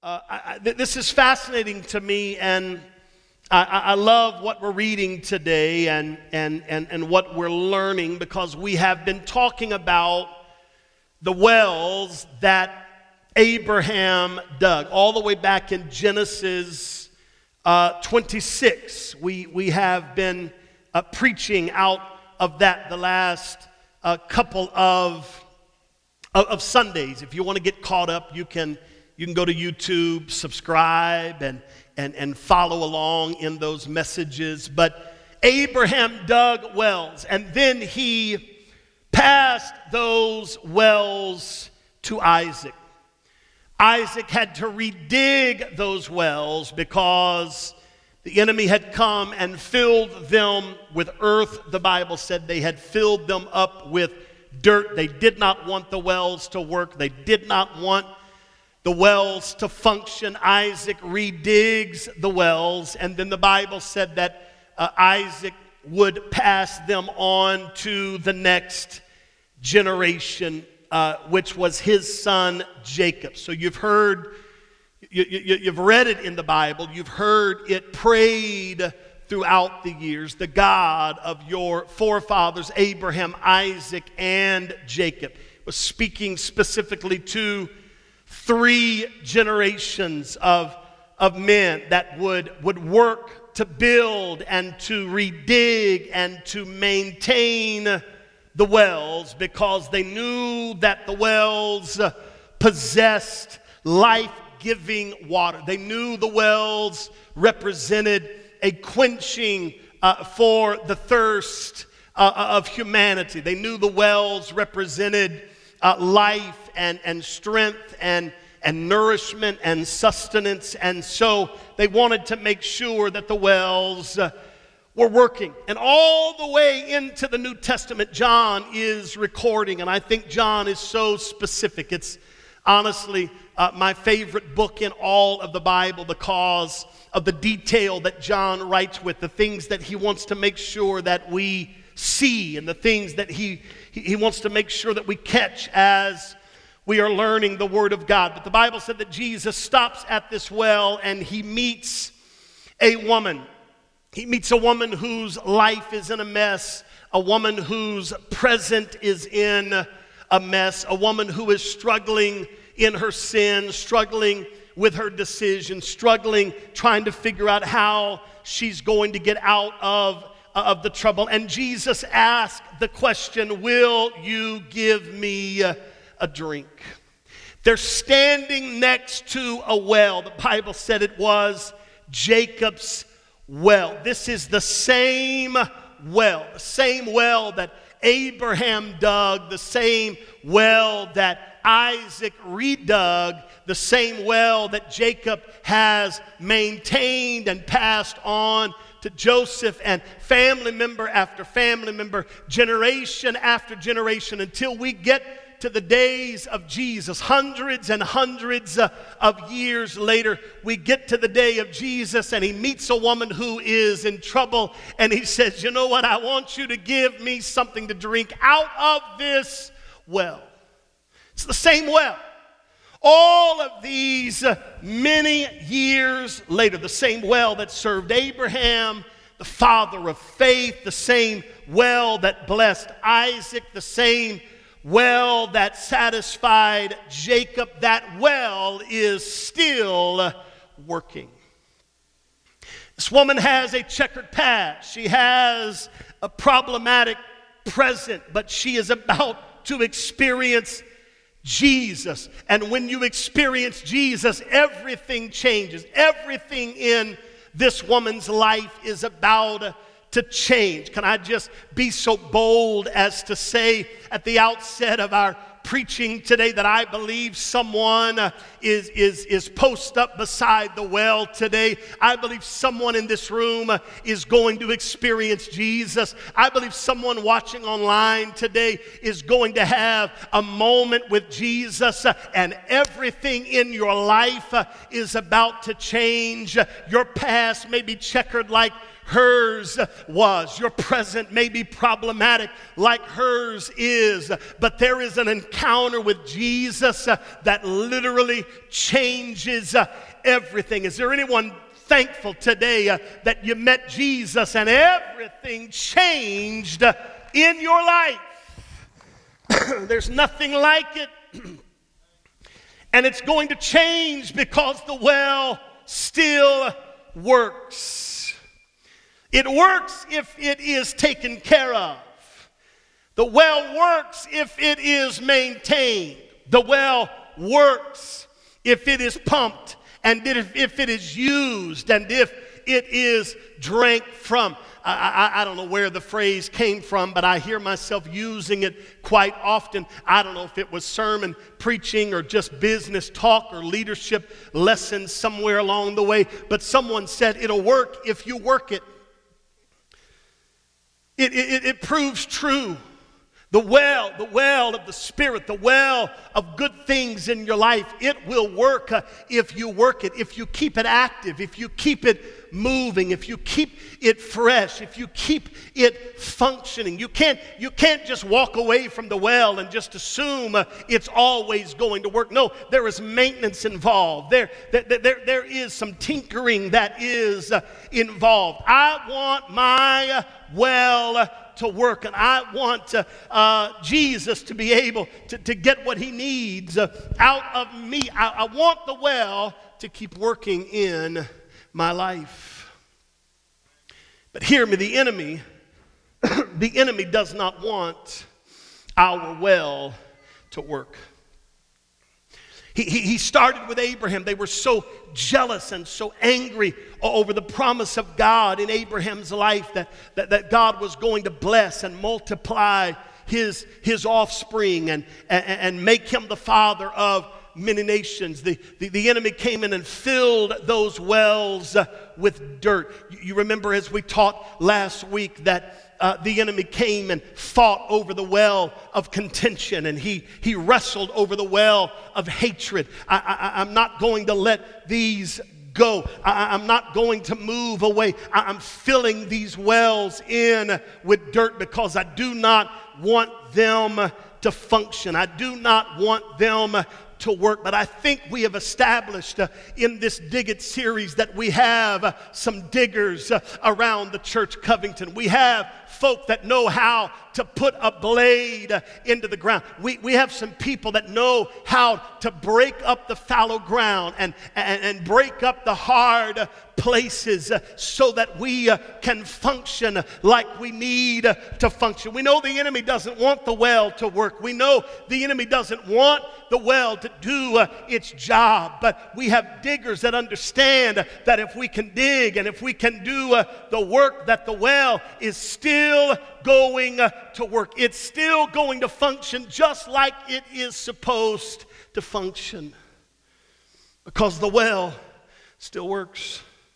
This is fascinating to me, and I love what we're reading today and what we're learning, because we have been talking about the wells that Abraham dug all the way back in Genesis 26. We have been preaching out of that the last couple of Sundays. If you want to get caught up, you can go to YouTube, subscribe, and follow along in those messages. But Abraham dug wells, and then he passed those wells to Isaac. Isaac had to redig those wells because the enemy had come and filled them with earth. The Bible said they had filled them up with dirt. They did not want the wells to work. They did not want the wells to function. Isaac redigs the wells, and then the Bible said that Isaac would pass them on to the next generation, which was his son Jacob. So you've heard, you've read it in the Bible, you've heard it prayed throughout the years. The God of your forefathers, Abraham, Isaac, and Jacob, was speaking specifically to three generations of men that would work to build and to redig and to maintain the wells, because they knew that the wells possessed life-giving water. They knew the wells represented a quenching for the thirst of humanity. They knew the wells represented life and strength and nourishment and sustenance. And so they wanted to make sure that the wells were working. And all the way into the New Testament, John is recording, and I think John is so specific. It's honestly my favorite book in all of the Bible because of the detail that John writes with, the things that he wants to make sure that we see, and the things that he wants to make sure that we catch as we are learning the Word of God. But the Bible said that Jesus stops at this well and he meets a woman. He meets a woman whose life is in a mess, a woman whose present is in a mess, a woman who is struggling in her sin, struggling with her decision, struggling, trying to figure out how she's going to get out of the trouble. And Jesus asked the question, "Will you give me a drink?" They're standing next to a well. The Bible said it was Jacob's well. This is the same well that Abraham dug, the same well that Isaac redug, the same well that Jacob has maintained and passed on to Joseph, and family member after family member, generation after generation, until we get to the days of Jesus. Hundreds and hundreds of years later, we get to the day of Jesus, and he meets a woman who is in trouble, and he says, "You know what? I want you to give me something to drink out of this well." It's the same well. All of these many years later, the same well that served Abraham, the father of faith, the same well that blessed Isaac, the same well that satisfied Jacob, that well is still working. This woman has a checkered past. She has a problematic present, but she is about to experience Jesus. And when you experience Jesus, everything changes. Everything in this woman's life is about to change. Can I just be so bold as to say at the outset of our preaching today that I believe someone is posted up beside the well today. I believe someone in this room is going to experience Jesus. I believe someone watching online today is going to have a moment with Jesus, and everything in your life is about to change. Your past may be checkered like hers was. Your present may be problematic like hers is, but there is an encounter with Jesus that literally changes everything. Is there anyone thankful today that you met Jesus and everything changed in your life? There's nothing like it. And it's going to change because the well still works. It works if it is taken care of. The well works if it is maintained. The well works if it is pumped, and if it is used, and if it is drank from. I don't know where the phrase came from, but I hear myself using it quite often. I don't know if it was sermon preaching or just business talk or leadership lessons somewhere along the way, but someone said it'll work if you work it. It proves true. The well of the Spirit, the well of good things in your life, it will work if you work it, if you keep it active, if you keep it moving, if you keep it fresh, if you keep it functioning. You can't just walk away from the well and just assume it's always going to work. No, there is maintenance involved. There is some tinkering that is involved. I want my well to work, and I want Jesus to be able to get what he needs out of me. I want the well to keep working in my life. But hear me, the enemy does not want our well to work. He started with Abraham. They were so jealous and so angry over the promise of God in Abraham's life that God was going to bless and multiply his offspring and make him the father of many nations. The enemy came in and filled those wells with dirt. You remember as we taught last week that the enemy came and fought over the well of contention, and he wrestled over the well of hatred. I'm not going to let these go. I'm not going to move away. I'm filling these wells in with dirt because I do not want them to function. I do not want them to work. But I think we have established in this Dig It series that we have some diggers around the church Covington. We have folk that know how to put a blade into the ground. We have some people that know how to break up the fallow ground and break up the hard places so that we can function like we need to function. We know the enemy doesn't want the well to work. We know the enemy doesn't want the well to do its job. But we have diggers that understand that if we can dig and if we can do the work, that the well is still going to work. It's still going to function just like it is supposed to function, because the well still works.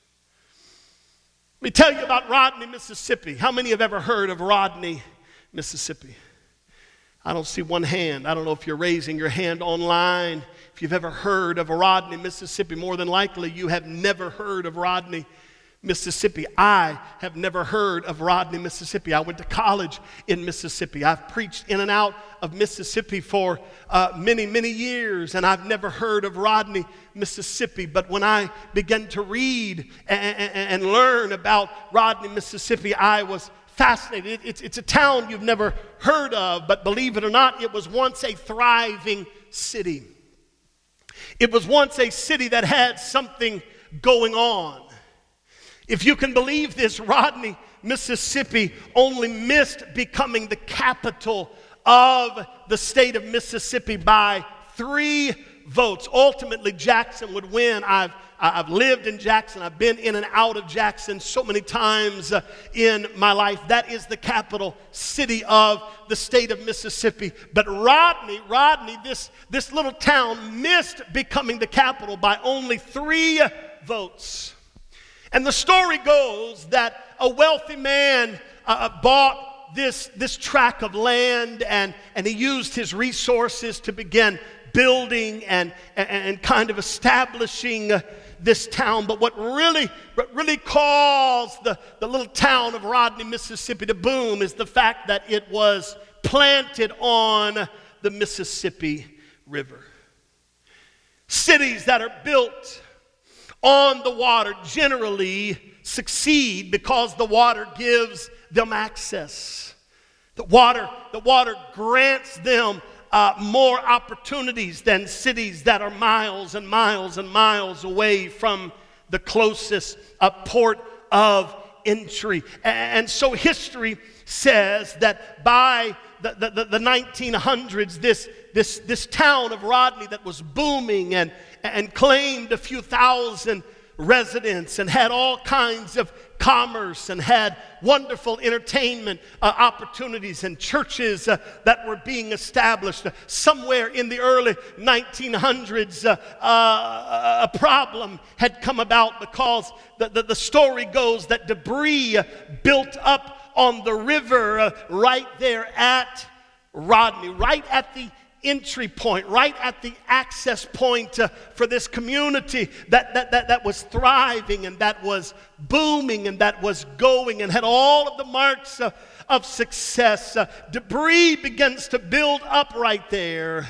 Let me tell you about Rodney, Mississippi. How many have ever heard of Rodney, Mississippi? I don't see one hand. I don't know if you're raising your hand online. If you've ever heard of Rodney, Mississippi, more than likely you have never heard of Rodney, Mississippi. I have never heard of Rodney, Mississippi. I went to college in Mississippi. I've preached in and out of Mississippi for many, many years, and I've never heard of Rodney, Mississippi. But when I began to read and learn about Rodney, Mississippi, I was fascinated. It's a town you've never heard of, but believe it or not, it was once a thriving city. It was once a city that had something going on. If you can believe this, Rodney, Mississippi only missed becoming the capital of the state of Mississippi by 3 votes. Ultimately, Jackson would win. I've lived in Jackson. I've been in and out of Jackson so many times in my life. That is the capital city of the state of Mississippi. But Rodney, this little town missed becoming the capital by only 3 votes. And the story goes that a wealthy man bought this tract of land, and he used his resources to begin building and kind of establishing this town. But what really caused the little town of Rodney, Mississippi to boom is the fact that it was planted on the Mississippi River. Cities that are built on the water generally succeed because the water gives them access. The water grants them more opportunities than cities that are miles and miles and miles away from the closest port of entry. And so history says that by the 1900s, this town of Rodney that was booming and claimed a few thousand residents and had all kinds of commerce and had wonderful entertainment opportunities and churches that were being established. Somewhere in the early 1900s, a problem had come about because the story goes that debris built up on the river right there at Rodney, right at the entry point, right at the access point for this community that was thriving and that was booming and that was going and had all of the marks of success. Debris begins to build up right there.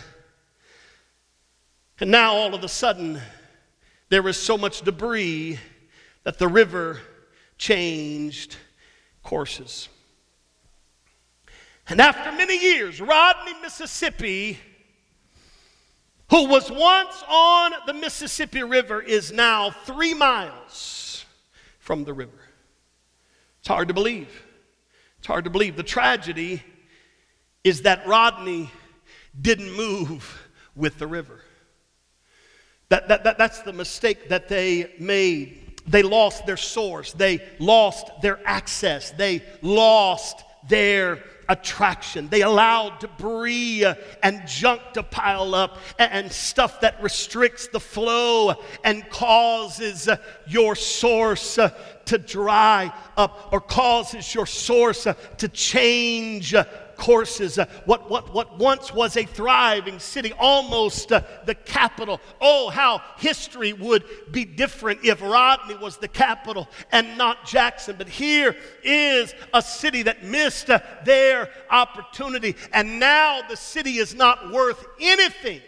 And now all of a sudden, there is so much debris that the river changed courses. And after many years, Rodney, Mississippi, who was once on the Mississippi River, is now 3 miles from the river. It's hard to believe. It's hard to believe. The tragedy is that Rodney didn't move with the river. That's the mistake that they made. They lost their source. They lost their access. They lost their attraction. They allowed debris and junk to pile up and stuff that restricts the flow and causes your source to dry up or causes your source to change courses. What once was a thriving city, almost the capital. Oh, how history would be different if Rodney was the capital and not Jackson. But here is a city that missed their opportunity, and now the city is not worth anything.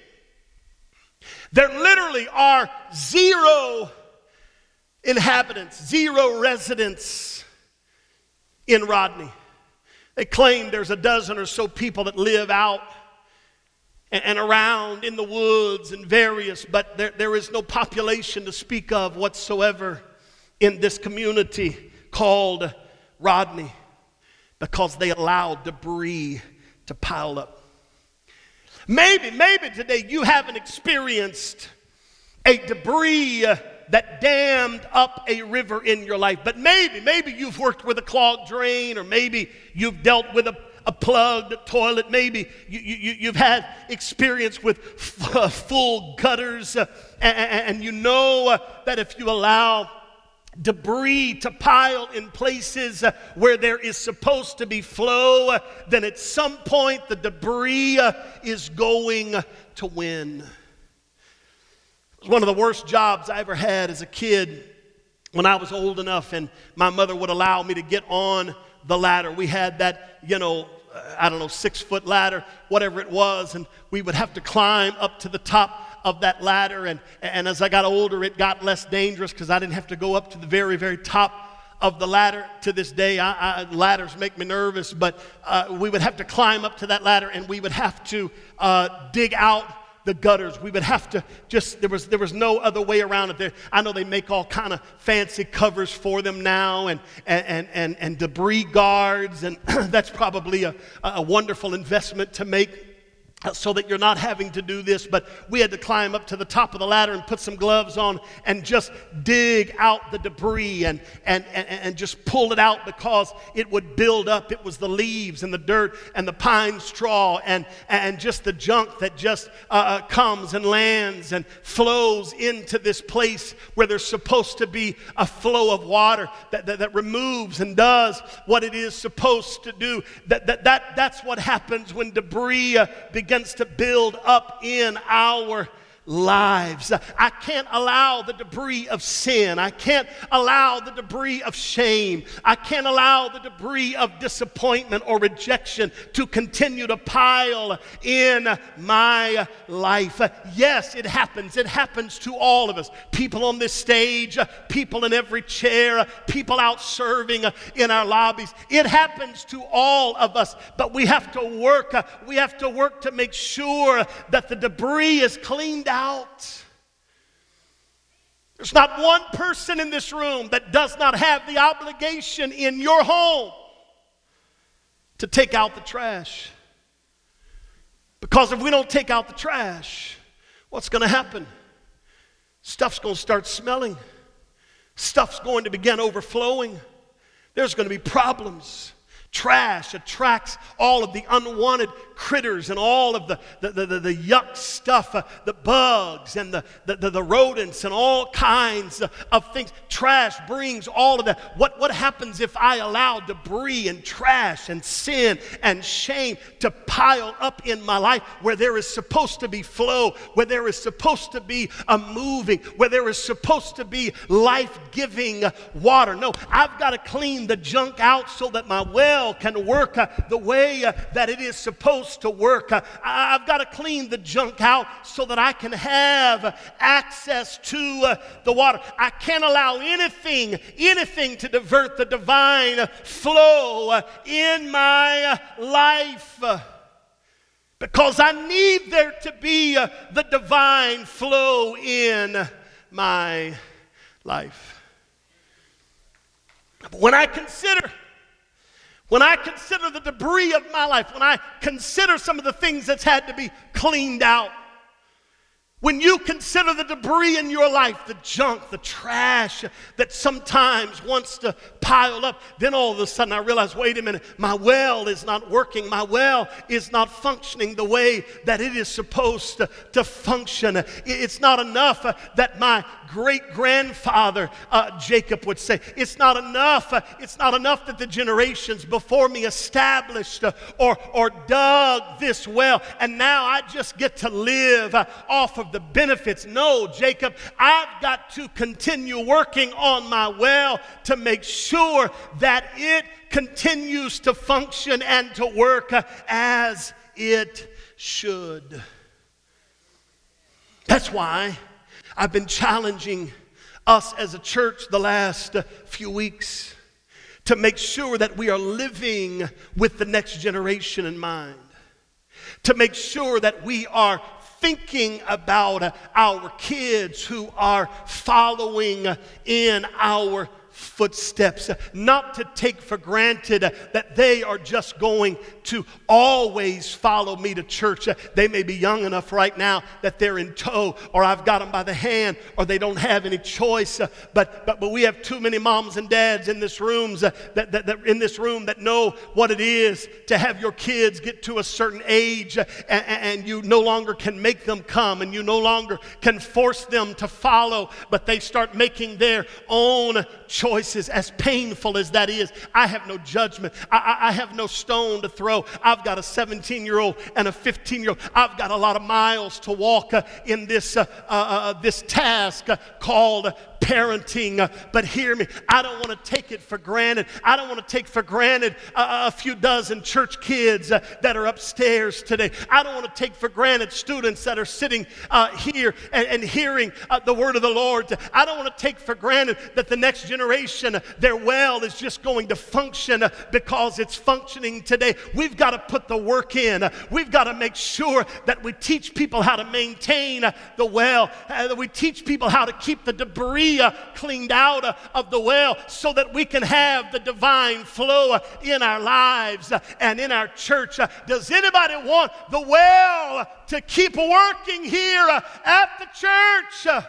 There literally are 0 inhabitants, 0 residents in Rodney. They claim there's a dozen or so people that live out and around in the woods and various, but there is no population to speak of whatsoever in this community called Rodney because they allowed debris to pile up. Maybe today you haven't experienced a debris that dammed up a river in your life. But maybe you've worked with a clogged drain, or maybe you've dealt with a plugged toilet. Maybe you've had experience with full gutters, and you know that if you allow debris to pile in places where there is supposed to be flow, then at some point the debris is going to win. It was one of the worst jobs I ever had as a kid when I was old enough and my mother would allow me to get on the ladder. We had that, 6-foot ladder, whatever it was, and we would have to climb up to the top of that ladder. And as I got older, it got less dangerous because I didn't have to go up to the very, very top of the ladder. To this day, ladders make me nervous, but we would have to climb up to that ladder and we would have to dig out the gutters. We would have to there was no other way around it. I know they make all kind of fancy covers for them now and debris guards, and that's probably a wonderful investment to make so that you're not having to do this. But we had to climb up to the top of the ladder and put some gloves on and just dig out the debris and just pull it out because it would build up. It was the leaves and the dirt and the pine straw and just the junk that just comes and lands and flows into this place where there's supposed to be a flow of water that removes and does what it is supposed to do. That's what happens when debris begins begins to build up in our lives. I can't allow the debris of sin. I can't allow the debris of shame. I can't allow the debris of disappointment or rejection to continue to pile in my life. Yes, it happens. It happens to all of us. People on this stage, people in every chair, people out serving in our lobbies. It happens to all of us, but we have to work. We have to work to make sure that the debris is cleaned out. There's not one person in this room that does not have the obligation in your home to take out the trash. Because if we don't take out the trash, what's going to happen? Stuff's going to start smelling. Stuff's going to begin overflowing. There's going to be problems. Trash attracts all of the unwanted critters and all of the yuck stuff, the bugs and the rodents and all kinds of things. Trash brings all of that. What happens if I allow debris and trash and sin and shame to pile up in my life where there is supposed to be flow, where there is supposed to be a moving, where there is supposed to be life-giving water? No, I've got to clean the junk out so that my well can work the way that it is supposed to work. I've got to clean the junk out so that I can have access to the water. I can't allow anything to divert the divine flow in my life, because I need there to be the divine flow in my life. But when I consider the debris of my life, when I consider some of the things that's had to be cleaned out, when you consider the debris in your life, the junk, the trash that sometimes wants to pile up, then all of a sudden I realize, wait a minute, my well is not working. My well is not functioning the way that it is supposed to function. It's not enough that my great-grandfather Jacob would say. It's not enough that the generations before me established or dug this well, and now I just get to live off of the benefits. No, Jacob, I've got to continue working on my well to make sure that it continues to function and to work as it should. That's why I've been challenging us as a church the last few weeks to make sure that we are living with the next generation in mind, to make sure that we are thinking about our kids who are following in our footsteps, not to take for granted that they are just going to always follow me to church. They may be young enough right now that they're in tow, or I've got them by the hand, or they don't have any choice. But we have too many moms and dads in this room that know what it is to have your kids get to a certain age, and you no longer can make them come, and you no longer can force them to follow, but they start making their own choices. As painful as that is, I have no judgment. I have no stone to throw. I've got a 17-year-old and a 15-year-old. I've got a lot of miles to walk in this task called parenting. But hear me, I don't want to take it for granted. I don't want to take for granted a few dozen church kids that are upstairs today. I don't want to take for granted students that are sitting here and hearing the word of the Lord. I don't want to take for granted that the next generation, their well is just going to function because it's functioning today. We've got to put the work in. We've got to make sure that we teach people how to maintain the well, that we teach people how to keep the debris cleaned out of the well so that we can have the divine flow in our lives and in our church. Does anybody want the well to keep working here at the church?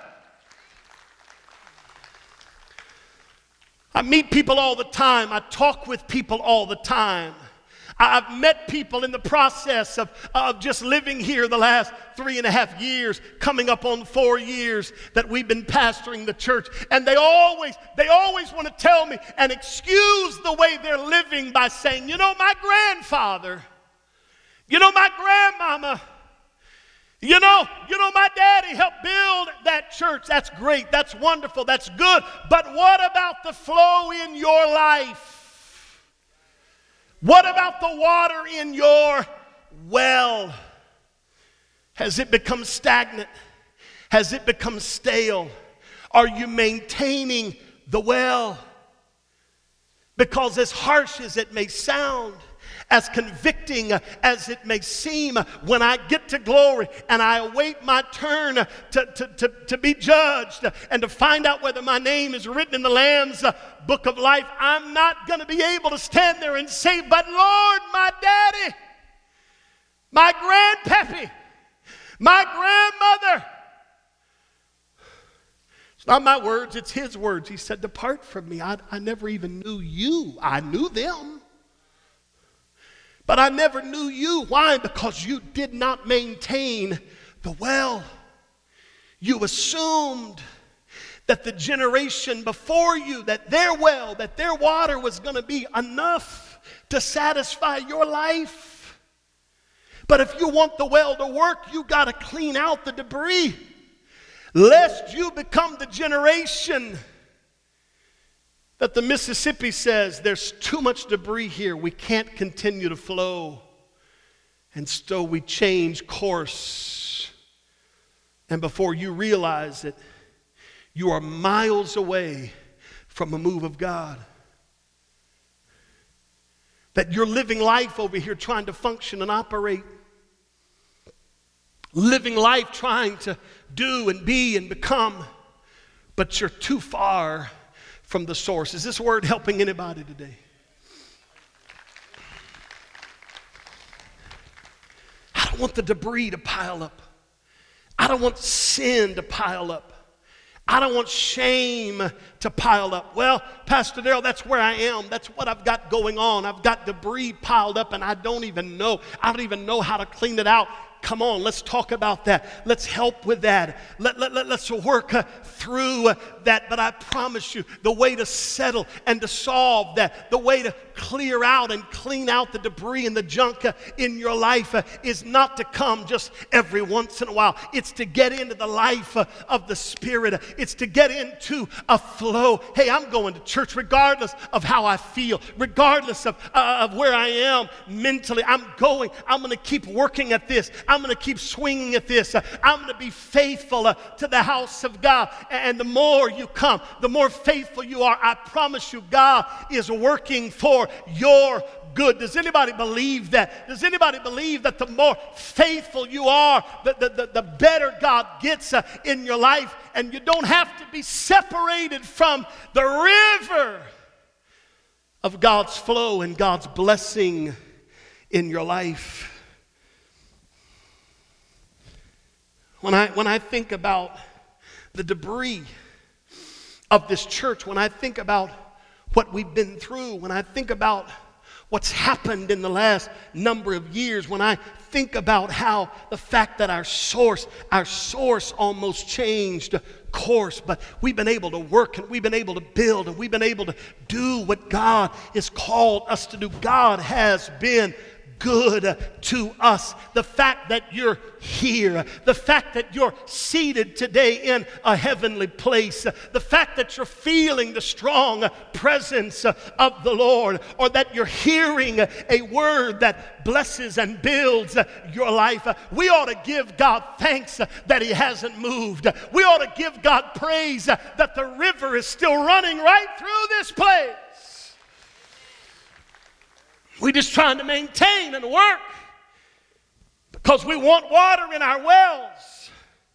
I meet people all the time. I talk with people all the time. I've met people in the process of just living here the last 3.5 years, coming up on 4 years that we've been pastoring the church. And they always want to tell me and excuse the way they're living by saying, my grandfather, my grandmama, My daddy helped build that church. That's great. That's wonderful. That's good. But what about the flow in your life? What about the water in your well? Has it become stagnant? Has it become stale? Are you maintaining the well? Because as harsh as it may sound, as convicting as it may seem, when I get to glory and I await my turn to be judged and to find out whether my name is written in the Lamb's book of life, I'm not going to be able to stand there and say, but Lord, my daddy, my grandpappy, my grandmother. It's not my words, it's his words. He said, depart from me. I never even knew you. I knew them. But I never knew you. Why? Because you did not maintain the well. You assumed that the generation before you, that their well, that their water was going to be enough to satisfy your life. But if you want the well to work, you got to clean out the debris, lest you become the generation that the Mississippi says, there's too much debris here. We can't continue to flow. And so we change course. And before you realize it, you are miles away from a move of God. That you're living life over here trying to function and operate. Living life trying to do and be and become. But you're too far from the source. Is this word helping anybody today? I don't want the debris to pile up. I don't want sin to pile up. I don't want shame to pile up. Well, Pastor Darrell, that's where I am. That's what I've got going on. I've got debris piled up and I don't even know. I don't even know how to clean it out. Come on, let's talk about that. Let's help with that. Let's work through that. But I promise you, the way to settle and to solve that, the way to clear out and clean out the debris and the junk in your life is not to come just every once in a while. It's to get into the life of the Spirit. It's to get into a flow. Hey, I'm going to church regardless of how I feel, regardless of where I am mentally. I'm going to keep working at this. I'm going to keep swinging at this. I'm going to be faithful to the house of God. And the more you come, the more faithful you are. I promise you, God is working for your good. Does anybody believe that? Does anybody believe that the more faithful you are, the better God gets in your life? And you don't have to be separated from the river of God's flow and God's blessing in your life. When I think about the debris of this church, when I think about what we've been through, when I think about what's happened in the last number of years, when I think about how the fact that our source almost changed course, but we've been able to work and we've been able to build and we've been able to do what God has called us to do. God has been good to us. The fact that you're here, the fact that you're seated today in a heavenly place, the fact that you're feeling the strong presence of the Lord, or that you're hearing a word that blesses and builds your life, we ought to give God thanks that He hasn't moved. We ought to give God praise that the river is still running right through this place. We're just trying to maintain and work because we want water in our wells.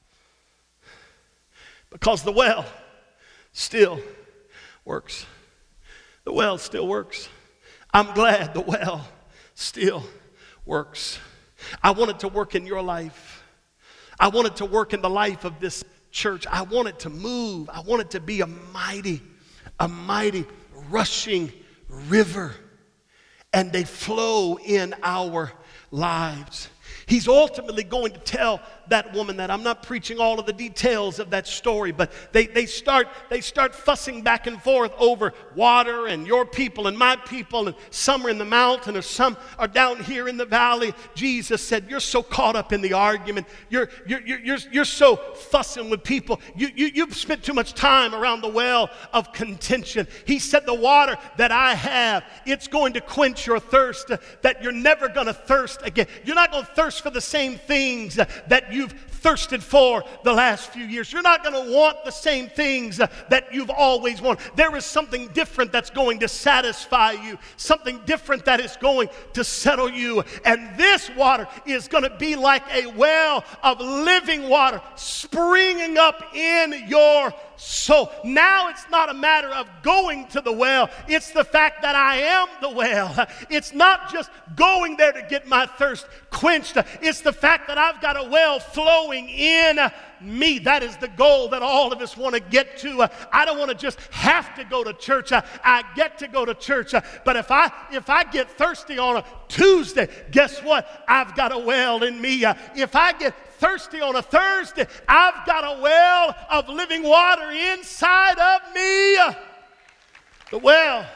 Because the well still works. The well still works. I'm glad the well still works. I want it to work in your life. I want it to work in the life of this church. I want it to move. I want it to be a mighty rushing river. And they flow in our lives. He's ultimately going to tell that woman that. I'm not preaching all of the details of that story, but they start fussing back and forth over water and your people and my people, and some are in the mountain or some are down here in the valley. Jesus said, you're so caught up in the argument. You're so fussing with people. You've spent too much time around the well of contention. He said, the water that I have, it's going to quench your thirst, that you're never going to thirst again. You're not going to thirst for the same things that you've thirsted for the last few years. You're not going to want the same things that you've always wanted. There is something different that's going to satisfy you, something different that is going to settle you. And this water is going to be like a well of living water springing up in your soul. Now it's not a matter of going to the well. It's the fact that I am the well. It's not just going there to get my thirst quenched. It's the fact that I've got a well flowing in me. That is the goal that all of us want to get to. I don't want to just have to go to church. I get to go to church. But if I get thirsty on a Tuesday, guess what? I've got a well in me. If I get thirsty on a Thursday, I've got a well of living water inside of me. The well,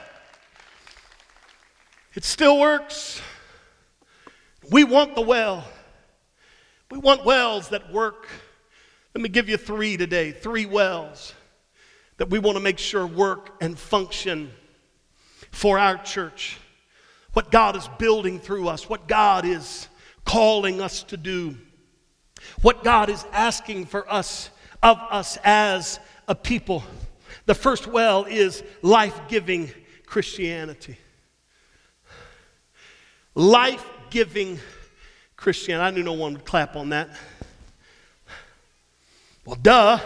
it still works. We want the well. We want wells that work. Let me give you 3 today, 3 wells that we want to make sure work and function for our church. What God is building through us, what God is calling us to do, what God is asking for us, of us as a people. The first well is life-giving Christianity. Life-giving Christianity. I knew no one would clap on that. Well, duh.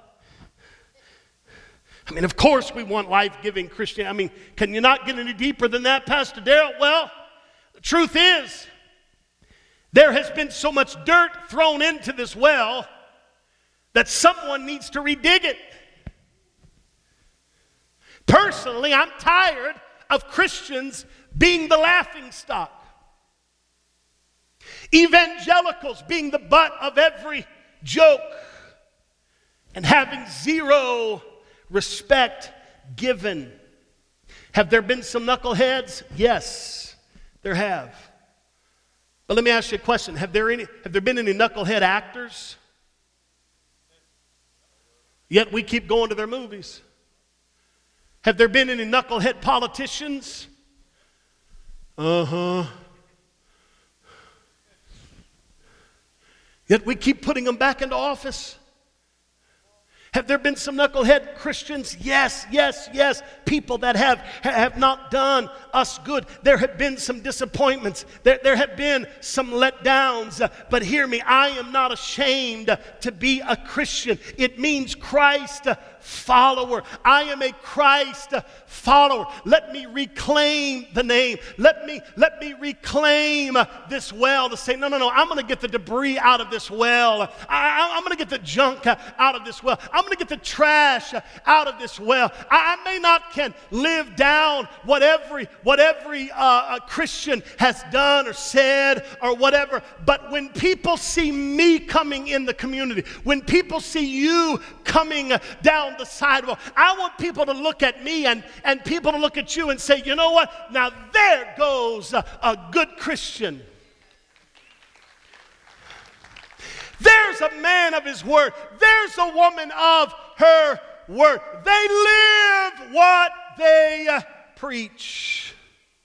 I mean, of course we want life-giving Christianity. I mean, can you not get any deeper than that, Pastor Darrell? Well, the truth is, there has been so much dirt thrown into this well that someone needs to redig it. Personally, I'm tired of Christians being the laughing stock. Evangelicals being the butt of every joke and having zero respect given. Have there been some knuckleheads? Yes, there have. But let me ask you a question. Have there been any knucklehead actors? Yet we keep going to their movies. Have there been any knucklehead politicians? Yet we keep putting them back into office. Have there been some knucklehead Christians? Yes, yes, yes. People that have not done us good. There have been some disappointments. There have been some letdowns. But hear me, I am not ashamed to be a Christian. It means Christ follower. I am a Christ follower. Let me reclaim the name. Let me reclaim this well to say, no, I'm going to get the debris out of this well. I'm going to get the junk out of this well. I'm going to get the trash out of this well. I may not can live down what every Christian has done or said or whatever, but when people see me coming in the community, when people see you coming down the sidewalk, I want people to look at me and people to look at you and say, you know what? Now there goes a good Christian. There's a man of his word. There's a woman of her word. They live what they preach.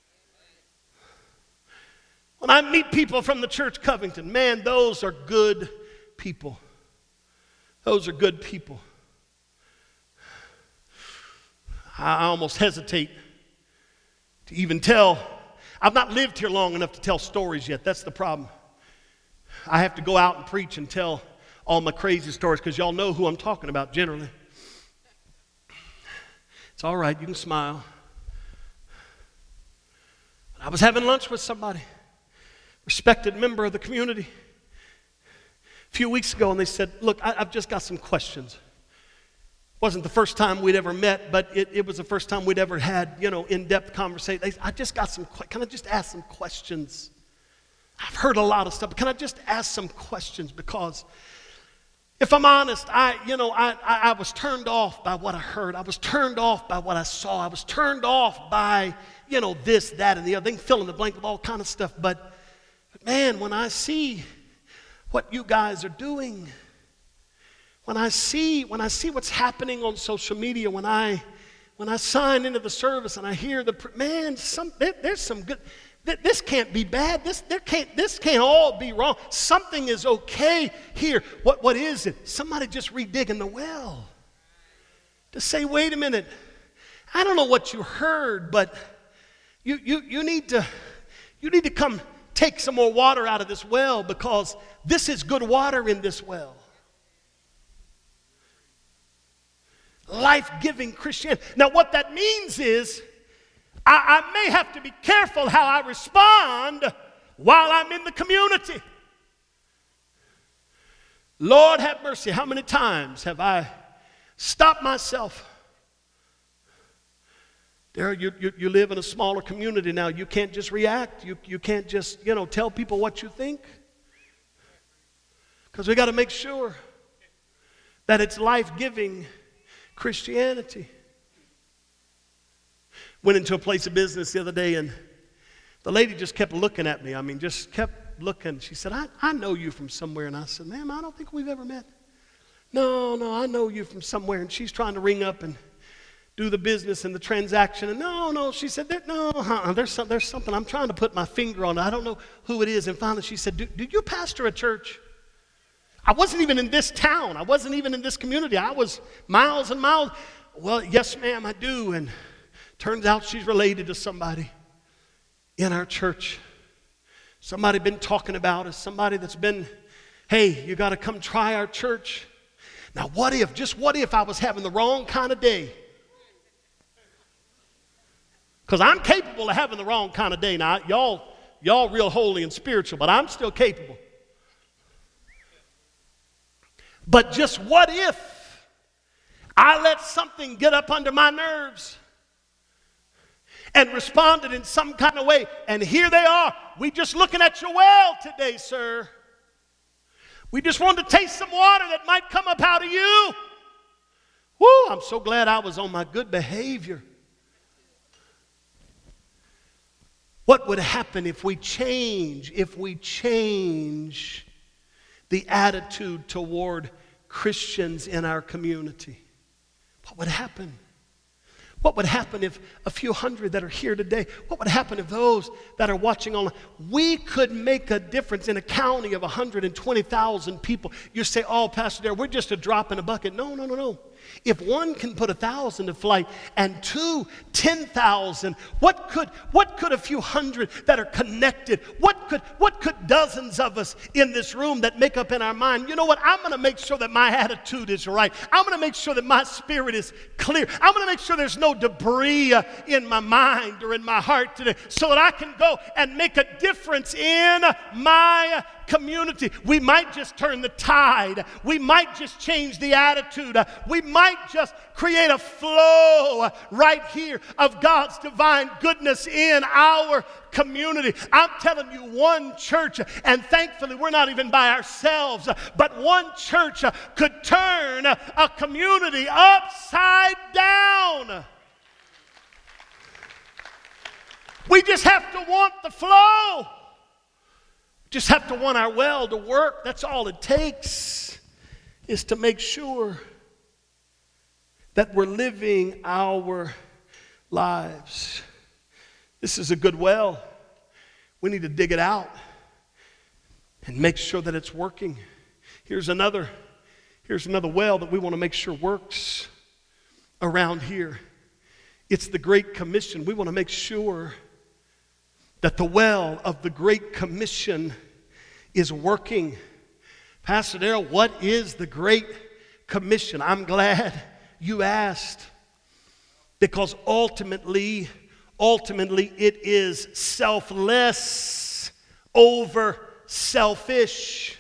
When I meet people from the church Covington, man, those are good people. Those are good people. I almost hesitate to even tell. I've not lived here long enough to tell stories yet. That's the problem. I have to go out and preach and tell all my crazy stories because y'all know who I'm talking about generally. It's all right. You can smile. I was having lunch with somebody, respected member of the community, a few weeks ago, and they said, look, I've just got some questions. Wasn't the first time we'd ever met, but it was the first time we'd ever had, in-depth conversation. I just got can I just ask some questions? I've heard a lot of stuff. But can I just ask some questions? Because if I'm honest, I was turned off by what I heard. I was turned off by what I saw. I was turned off by, this, that, and the other. They can fill in the blank with all kind of stuff. But man, when I see what you guys are doing, when I see what's happening on social media, when I sign into the service and I hear there's some good. This can't be bad. This can't all be wrong. Something is okay here. What is it? Somebody just redigging the well to say, wait a minute. I don't know what you heard, but you need to come take some more water out of this well, because this is good water in this well. Life-giving Christianity. Now, what that means is I may have to be careful how I respond while I'm in the community. Lord have mercy, how many times have I stopped myself? Darryl, you live in a smaller community now. You can't just react. You can't just, tell people what you think. Because we got to make sure that it's life-giving Christianity. Went into a place of business the other day, and the lady just kept looking at me. Just kept looking. She said, I know you from somewhere. And I said, ma'am, I don't think we've ever met. No, I know you from somewhere. And she's trying to ring up and do the business and the transaction. And no, she said, there's something. I'm trying to put my finger on it. I don't know who it is. And finally she said, do you pastor a church? I wasn't even in this town. I wasn't even in this community. I was miles and miles. Well, yes, ma'am, I do. And turns out she's related to somebody in our church. Somebody been talking about us. Somebody that's been, hey, you got to come try our church. Now, what if I was having the wrong kind of day? Because I'm capable of having the wrong kind of day. Now, y'all real holy and spiritual, but I'm still capable. But just what if I let something get up under my nerves and responded in some kind of way, and here they are. We just looking at your well today, sir. We just wanted to taste some water that might come up out of you. Woo, I'm so glad I was on my good behavior. What would happen if we change the attitude toward Christians in our community? What would happen? What would happen if a few hundred that are here today, what would happen if those that are watching online, we could make a difference in a county of 120,000 people? You say, oh, Pastor Darryl, we're just a drop in a bucket. No. If one can put 1,000 to flight and 2, 10,000, what could a few hundred that are connected, what could dozens of us in this room that make up in our mind? You know what? I'm going to make sure that my attitude is right. I'm going to make sure that my spirit is clear. I'm going to make sure there's no debris in my mind or in my heart today, so that I can go and make a difference in my community. We might just turn the tide. We might just change the attitude. We might just create a flow right here of God's divine goodness in our community. I'm telling you, one church, and thankfully we're not even by ourselves, but one church could turn a community upside down. We just have to want the flow. Just have to want our well to work. That's all it takes, is to make sure that we're living our lives. This is a good well. We need to dig it out and make sure that it's working. Here's another well that we want to make sure works around here. It's the Great Commission. We want to make sure that the well of the Great Commission is working. Pastor Darryl, what is the Great Commission? I'm glad you asked, because ultimately it is selfless over selfish.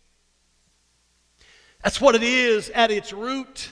That's what it is at its root.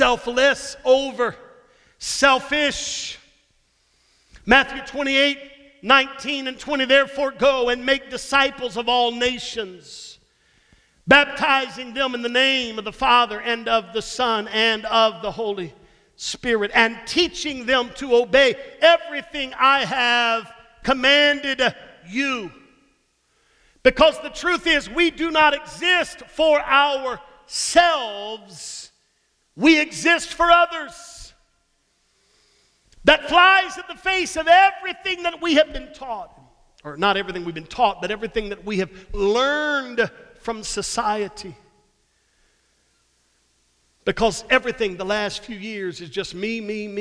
Selfless over selfish. Matthew 28, 19 and 20, therefore go and make disciples of all nations, baptizing them in the name of the Father and of the Son and of the Holy Spirit, and teaching them to obey everything I have commanded you. Because the truth is, we do not exist for ourselves. We exist for others. That flies in the face of everything that we have been taught. Or not everything we've been taught, but everything that we have learned from society. Because everything the last few years is just me.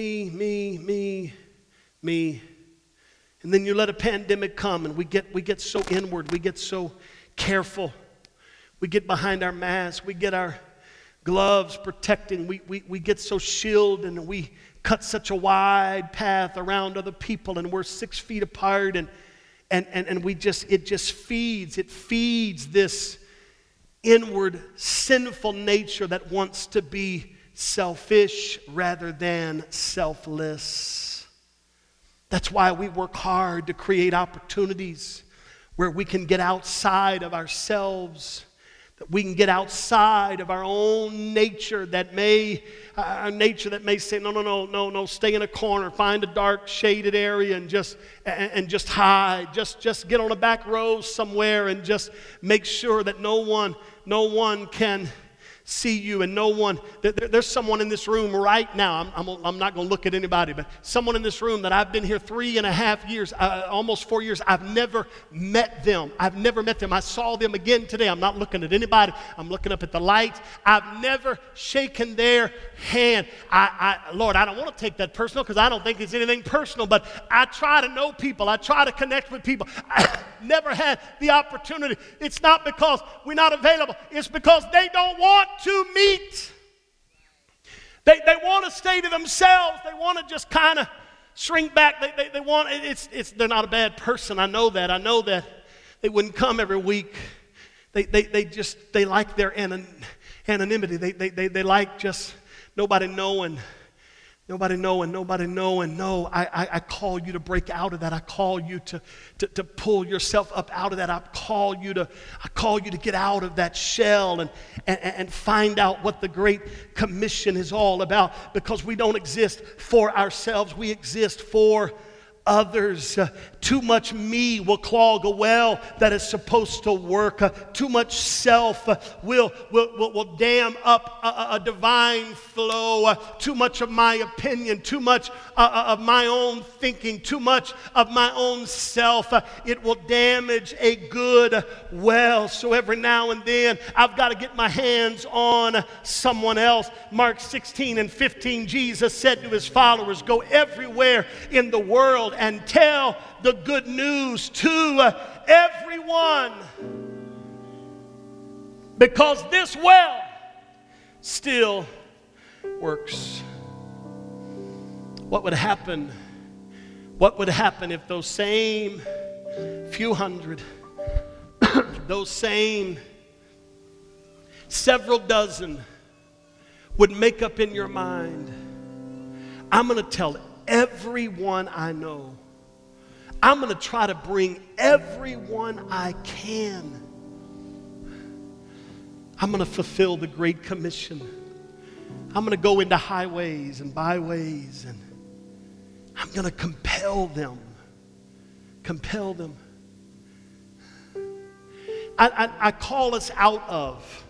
And then you let a pandemic come and we get so inward, we get so careful. We get behind our masks, we get our gloves protecting, we get so shielded, and we cut such a wide path around other people, and we're 6 feet apart, and it feeds this inward sinful nature that wants to be selfish rather than selfless. That's why we work hard to create opportunities where we can get outside of ourselves, that we can get outside of our own nature that may say, no, stay in a corner, find a dark, shaded area and just hide. Just get on a back row somewhere and just make sure that no one can see you, and no one, there's someone in this room right now, I'm not going to look at anybody, but someone in this room that I've been here 3.5 years, almost 4 years, I've never met them. I saw them again today. I'm not looking at anybody. I'm looking up at the lights. I've never shaken their hand. Lord, I don't want to take that personal because I don't think it's anything personal, but I try to know people. I try to connect with people. I never had the opportunity. It's not because we're not available. It's because they don't want to meet. They want to stay to themselves. They want to just kind of shrink back. They want they're not a bad person. I know that. They wouldn't come every week. They like their anonymity. They like just nobody knowing. No, I call you to break out of that. I call you to pull yourself up out of that. I call you to get out of that shell and find out what the Great Commission is all about. Because we don't exist for ourselves. We exist for others. Too much me will clog a well that is supposed to work. Too much self will dam up a divine flow. Too much of my opinion, too much of my own thinking, too much of my own self, it will damage a good well. So every now and then I've got to get my hands on someone else. Mark 16 and 15, Jesus said to his followers, go everywhere in the world and tell the good news to everyone, because this well still works. What would happen if those same few hundred, those same several dozen would make up in your mind, I'm going to tell everyone I know. I'm going to try to bring everyone I can. I'm going to fulfill the Great Commission. I'm going to go into highways and byways, and I'm going to compel them. I call us out of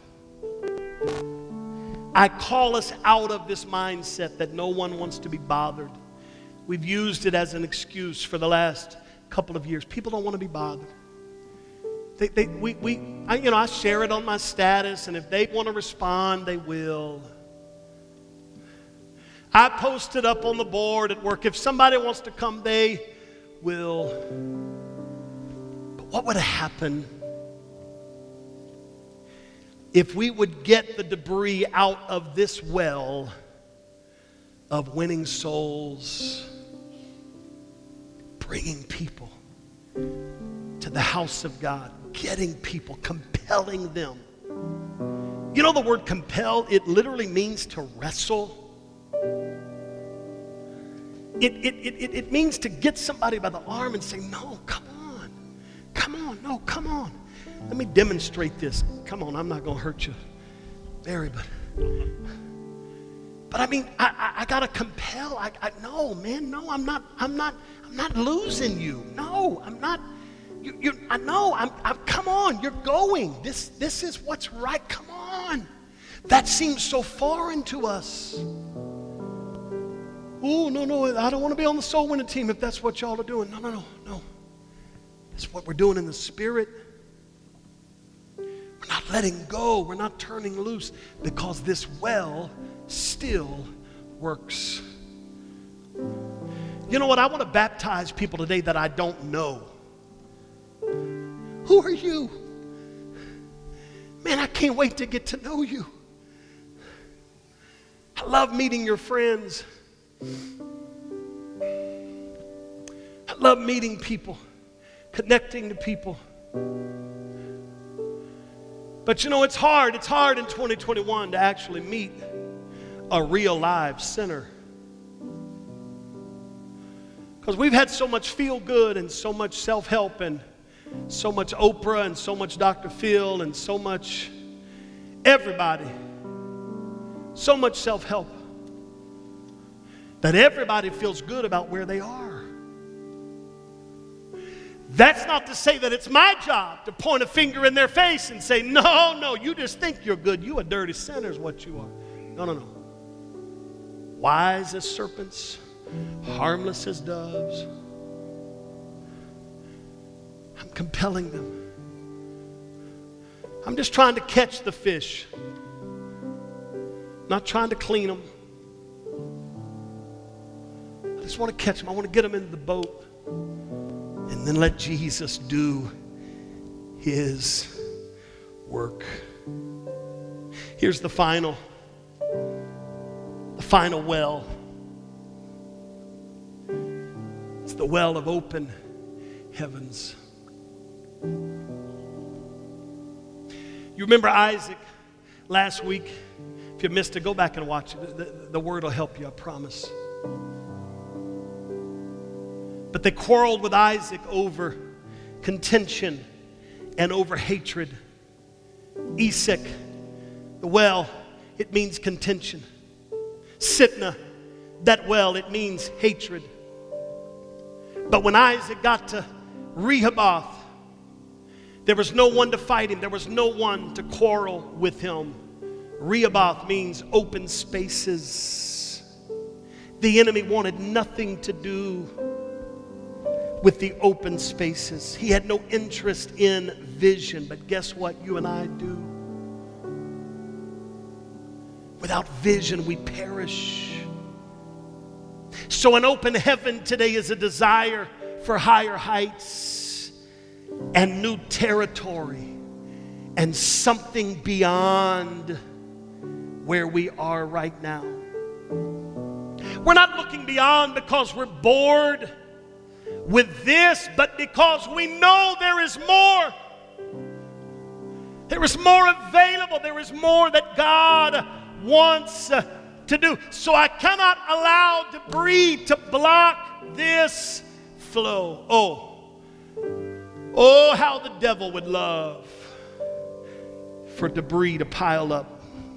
this mindset that no one wants to be bothered. We've used it as an excuse for the last couple of years. People don't want to be bothered. I share it on my status, and if they want to respond, they will. I post it up on the board at work. If somebody wants to come, they will. But what would happen if we would get the debris out of this well of winning souls, bringing people to the house of God, getting people, compelling them? You know the word compel, it literally means to wrestle. It means to get somebody by the arm and say, no, come on, no, come on. Let me demonstrate this. Come on, I'm not going to hurt you. Very, but I mean, I got to compel. No, man, no, I'm not losing you. No, I'm not. I know, come on, you're going. This is what's right. Come on. That seems so foreign to us. Oh, no, I don't want to be on the soul winning team if that's what y'all are doing. No. That's what we're doing in the Spirit. We're not letting go. We're not turning loose because this well still works. You know what? I want to baptize people today that I don't know. Who are you? Man, I can't wait to get to know you. I love meeting your friends. I love meeting people, connecting to people. But you know, it's hard in 2021 to actually meet a real live sinner. Because we've had so much feel good and so much self-help and so much Oprah and so much Dr. Phil and so much everybody. So much self-help that everybody feels good about where they are. That's not to say that it's my job to point a finger in their face and say, no, you just think you're good. You a dirty sinner is what you are. No. Wise as serpents, harmless as doves. I'm compelling them. I'm just trying to catch the fish. Not trying to clean them. I just want to catch them. I want to get them into the boat. And then let Jesus do his work. Here's the final well. It's the well of open heavens. You remember Isaac last week? If you missed it, go back and watch it. The word will help you, I promise. But they quarreled with Isaac over contention and over hatred. Esek, the well, it means contention. Sitnah, that well, it means hatred. But when Isaac got to Rehoboth, there was no one to fight him. There was no one to quarrel with him. Rehoboth means open spaces. The enemy wanted nothing to do with the open spaces. He had no interest in vision. But guess what? You and I do. Without vision, we perish. So an open heaven today is a desire for higher heights and new territory and something beyond where we are right now. We're not looking beyond because we're bored with this, but because we know there is more. There is more available. There is more that God wants to do. So I cannot allow debris to block this flow. Oh, how the devil would love for debris to pile up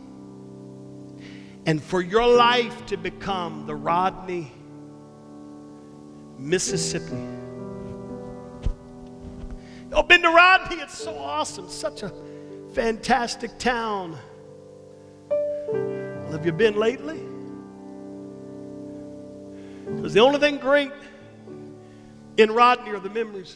and for your life to become the Rodney, Mississippi. Y'all been to Rodney? It's so awesome. Such a fantastic town. Well, have you been lately? Because the only thing great in Rodney are the memories.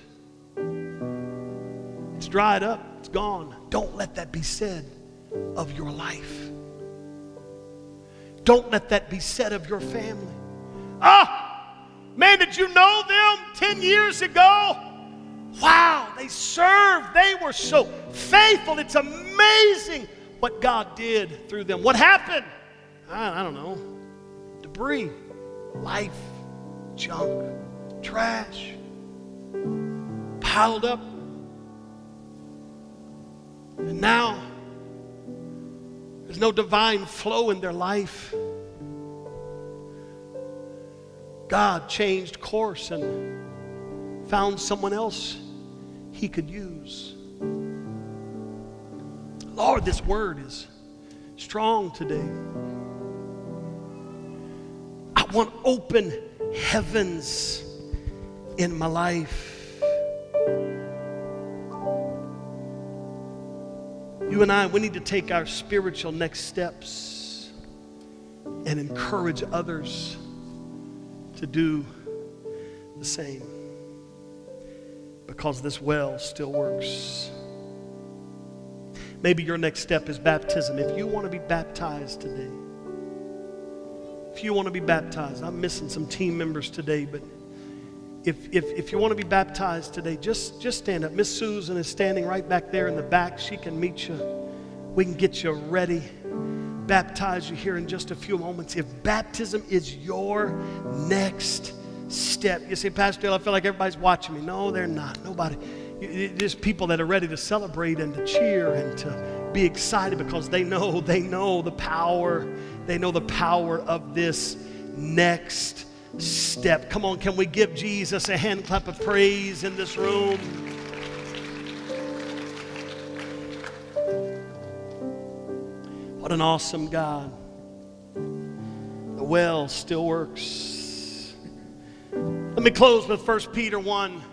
It's dried up. It's gone. Don't let that be said of your life. Don't let that be said of your family. Man, did you know them 10 years ago? Wow, they served. They were so faithful. It's amazing what God did through them. What happened? I don't know. Debris, life, junk, trash, piled up. And now, there's no divine flow in their life. God changed course and found someone else he could use. Lord, this word is strong today. I want open heavens in my life. You and I, we need to take our spiritual next steps and encourage others to do the same, because this well still works. Maybe your next step is baptism. If you want to be baptized today, if you want to be baptized, I'm missing some team members today, but if you want to be baptized today, just stand up. Miss Susan is standing right back there in the back. She can meet you. We can get you ready, baptize you here in just a few moments. If baptism is your next step, you say, Pastor Dale, I feel like everybody's watching me. No, they're not. Nobody. There's people that are ready to celebrate and to cheer and to be excited because they know the power. They know the power of this next step. Come on, can we give Jesus a hand clap of praise in this room? What an awesome God. The well still works. Let me close with 1 Peter 1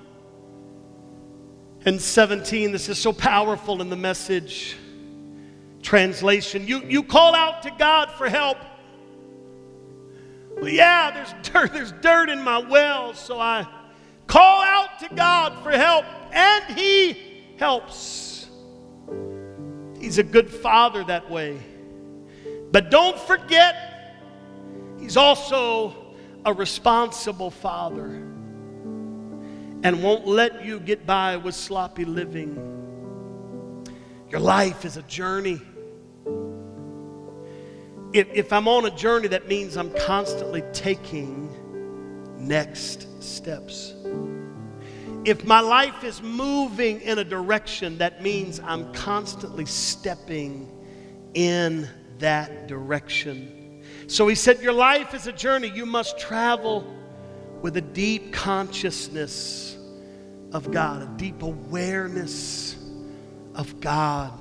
and 17. This is so powerful in the Message translation. You call out to God for help. Well, yeah, there's dirt in my well, so I call out to God for help, and He helps. He's a good Father that way. But don't forget, He's also a responsible Father and won't let you get by with sloppy living. Your life is a journey. If I'm on a journey, that means I'm constantly taking next steps. If my life is moving in a direction, that means I'm constantly stepping in that direction. So he said, your life is a journey. You must travel with a deep consciousness of God, a deep awareness of God.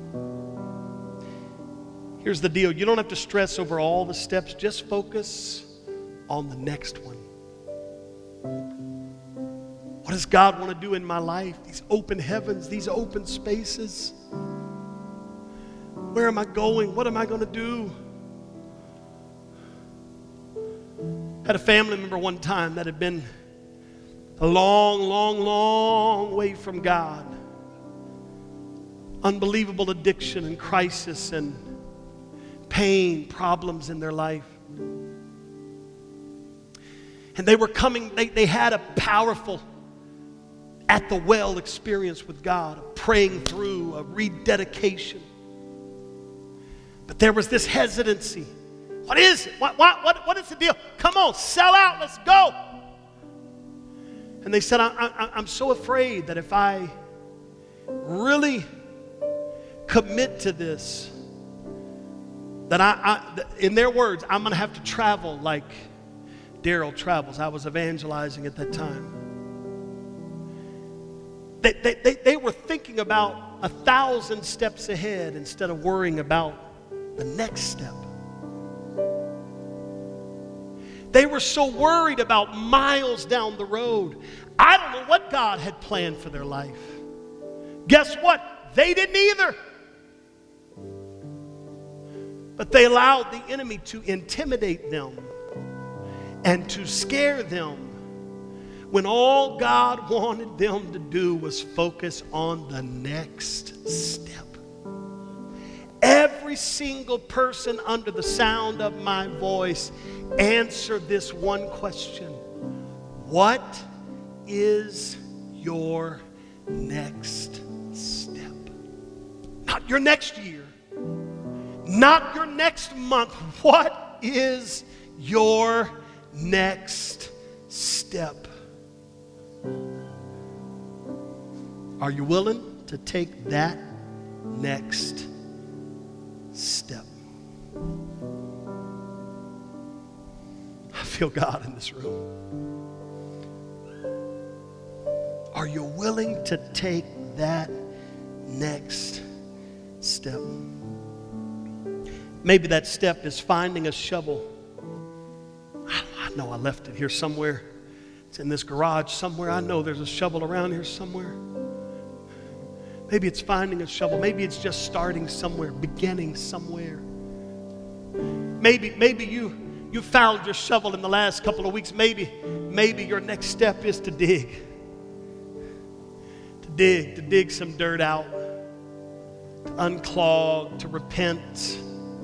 Here's the deal. You don't have to stress over all the steps. Just focus on the next one. What does God want to do in my life? These open heavens, these open spaces. Where am I going? What am I going to do? I had a family member one time that had been a long way from God. Unbelievable addiction and crisis and pain, problems in their life. And they were coming, they had a powerful at the well experience with God, a praying through, a rededication. But there was this hesitancy. What is it? What is the deal? Come on, sell out, let's go. And they said, I'm so afraid that if I really commit to this, that in their words, I'm going to have to travel like Daryl travels. I was evangelizing at that time. They were thinking about 1,000 steps ahead instead of worrying about the next step. They were so worried about miles down the road. I don't know what God had planned for their life. Guess what? They didn't either. But they allowed the enemy to intimidate them and to scare them when all God wanted them to do was focus on the next step. Every single person under the sound of my voice, answer this one question. What is your next step? Not your next year. Not your next month. What is your next step? Are you willing to take that next step? feel God in this room. Are you willing to take that next step? Maybe that step is finding a shovel. I know I left it here somewhere. It's in this garage somewhere. I know there's a shovel around here somewhere. Maybe it's finding a shovel. Maybe it's just starting somewhere, beginning somewhere. Maybe you found your shovel in the last couple of weeks. Maybe your next step is to dig some dirt out, to unclog, to repent,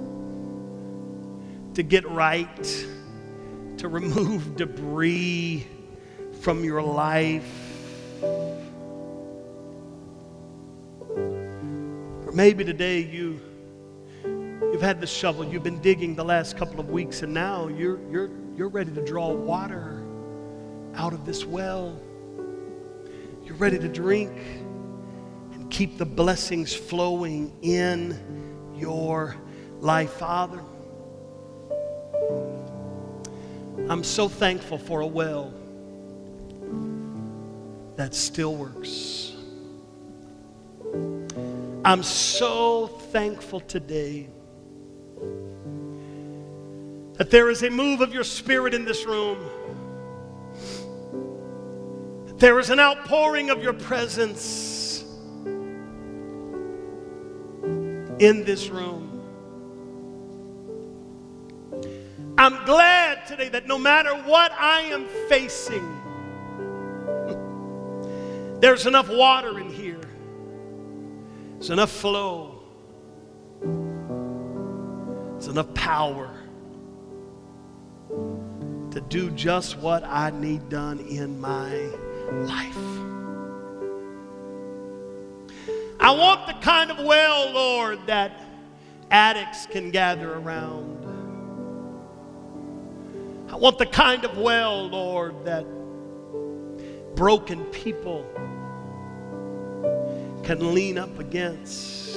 to get right, to remove debris from your life. Or maybe today you've had the shovel, you've been digging the last couple of weeks, and now you're ready to draw water out of this well. You're ready to drink and keep the blessings flowing in your life. Father, I'm so thankful for a well that still works. I'm so thankful today that there is a move of your Spirit in this room. That there is an outpouring of your presence in this room. I'm glad today that no matter what I am facing, there's enough water in here. There's enough flow. There's enough power to do just what I need done in my life. I want the kind of well, Lord, that addicts can gather around. I want the kind of well, Lord, that broken people can lean up against.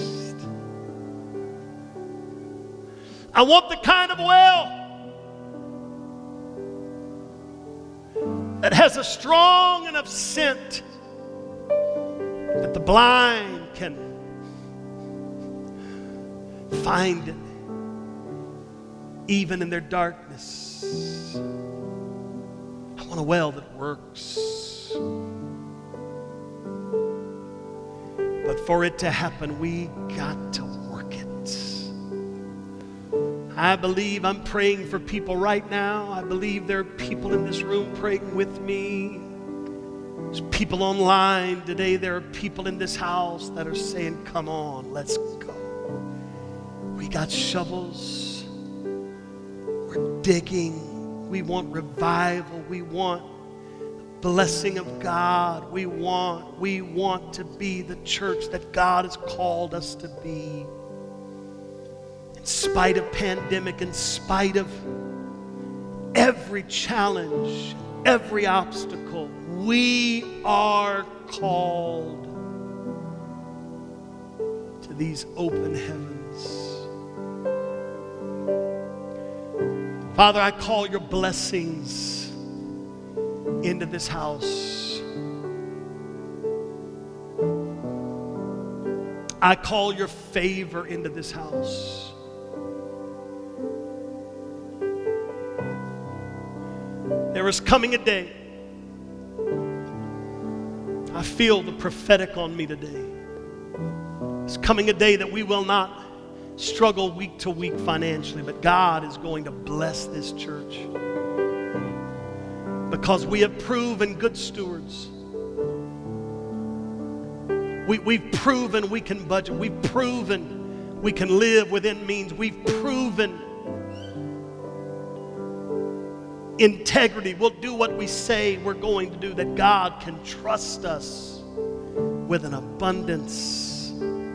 I want the kind of well that has a strong enough scent that the blind can find it even in their darkness. I want a well that works. But for it to happen, we got to work it. I believe I'm praying for people right now. I believe there are people in this room praying with me. There's people online today. There are people in this house that are saying, come on, let's go. We got shovels. We're digging. We want revival. We want blessing of God. We want to be the church that God has called us to be. In spite of pandemic, in spite of every challenge, every obstacle, we are called to these open heavens. Father, I call your blessings into this house. I call your favor into this house. There is coming a day. I feel the prophetic on me today. It's coming a day that we will not struggle week to week financially, but God is going to bless this church because we have proven good stewards. We've proven we can budget. We've proven we can live within means. We've proven integrity. We'll do what we say we're going to do, that God can trust us with an abundance.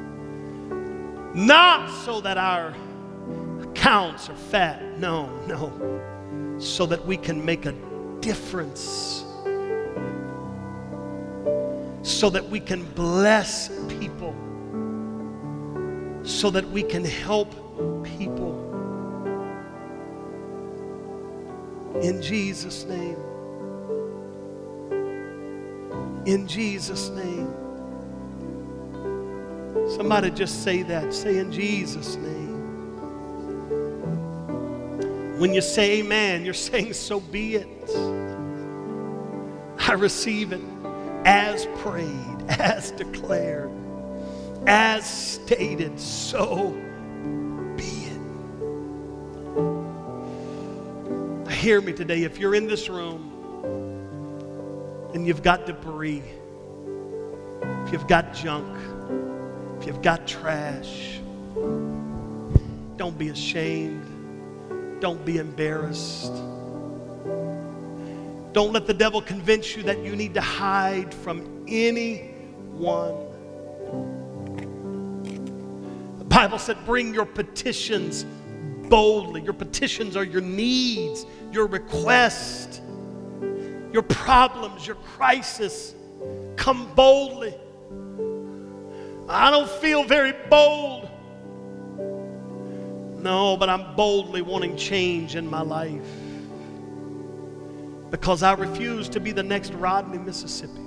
Not so that our accounts are fat. No. So that we can make a difference. So that we can bless people. So that we can help people. In Jesus' name. In Jesus' name. Somebody just say that. Say, in Jesus' name. When you say amen, you're saying, so be it. I receive it as prayed, as declared, as stated, so be it. Hear me today. If you're in this room and you've got debris, if you've got junk, if you've got trash, don't be ashamed. Don't be embarrassed. Don't let the devil convince you that you need to hide from anyone. The Bible said, bring your petitions boldly. Your petitions are your needs, your request, your problems, your crisis. Come boldly. I don't feel very bold. No, but I'm boldly wanting change in my life because I refuse to be the next Rodney, Mississippi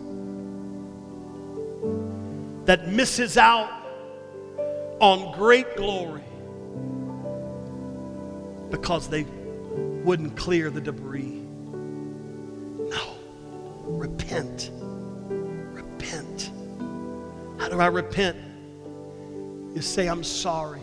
that misses out on great glory because they wouldn't clear the debris. No, repent. Repent. How do I repent? You say, I'm sorry.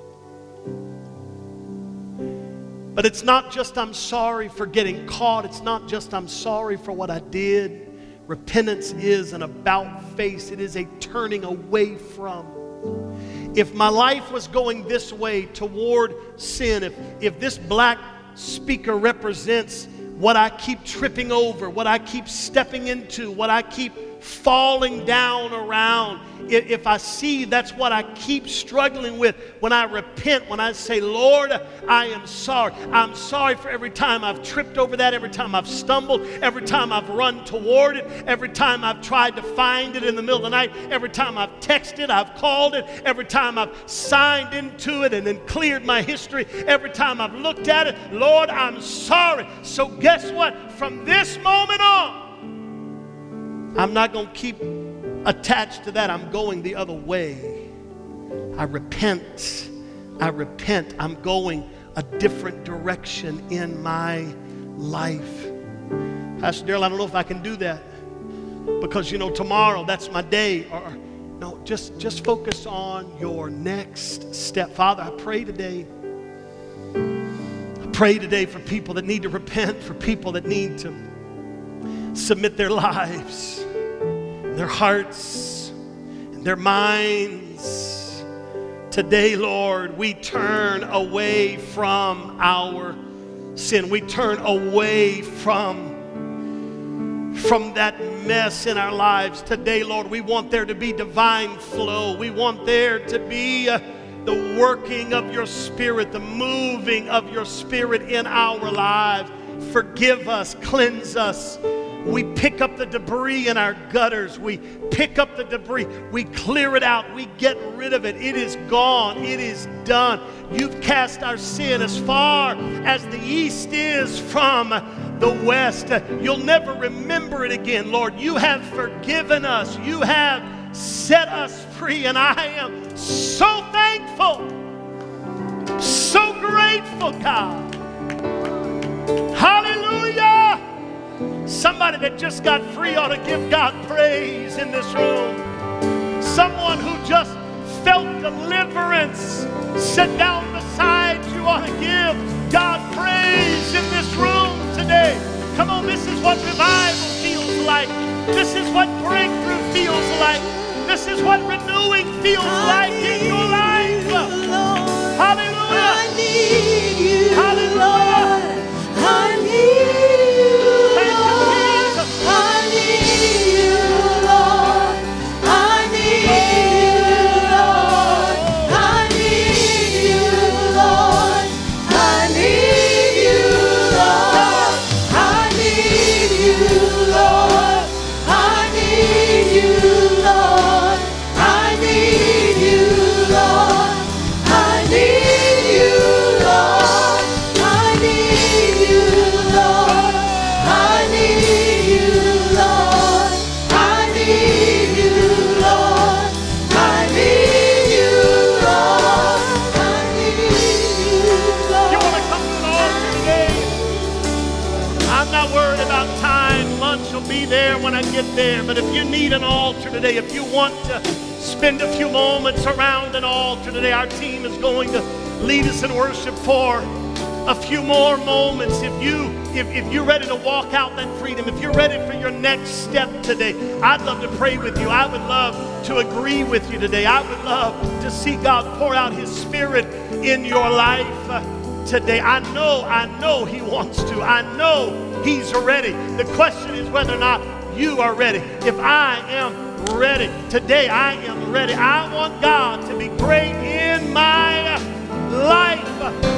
But it's not just I'm sorry for getting caught. It's not just I'm sorry for what I did. Repentance is an about face. It is a turning away from. If my life was going this way toward sin, if this black speaker represents what I keep tripping over, what I keep stepping into, what I keep falling down around, if I see that's what I keep struggling with, when I repent, when I say, Lord, I am sorry. I'm sorry for every time I've tripped over that, every time I've stumbled, every time I've run toward it, every time I've tried to find it in the middle of the night, every time I've texted, I've called it, every time I've signed into it and then cleared my history, every time I've looked at it, Lord, I'm sorry. So guess what? From this moment on, I'm not going to keep attached to that. I'm going the other way. I repent. I repent. I'm going a different direction in my life. Pastor Darrell, I don't know if I can do that because, tomorrow, that's my day. Or no, just focus on your next step. Father, I pray today. I pray today for people that need to repent, for people that need to submit their lives, their hearts, and their minds. Today, Lord, we turn away from our sin. We turn away from that mess in our lives. Today, Lord, we want there to be divine flow. We want there to be the working of your Spirit, the moving of your Spirit in our lives. Forgive us, cleanse us. We pick up the debris in our gutters. We pick up the debris. We clear it out. We get rid of it. It is gone. It is done. You've cast our sin as far as the east is from the west. You'll never remember it again, Lord. You have forgiven us. You have set us free. And I am so thankful, so grateful, God. Hallelujah. Somebody that just got free ought to give God praise in this room. Someone who just felt deliverance, sit down beside you, ought to give God praise in this room today. Come on, this is what revival feels like. This is what breakthrough feels like. This is what renewing feels like in your life. Hallelujah. I need you. Hallelujah. I need you. I'm not worried about time. Lunch will be there when I get there. But if you need an altar today, if you want to spend a few moments around an altar today, our team is going to lead us in worship for a few more moments. If you're ready to walk out that freedom, if you're ready for your next step today, I'd love to pray with you. I would love to agree with you today. I would love to see God pour out His Spirit in your life today. I know He wants to. I know He's ready. The question is whether or not you are ready. If I am ready, today I am ready. I want God to be great in my life.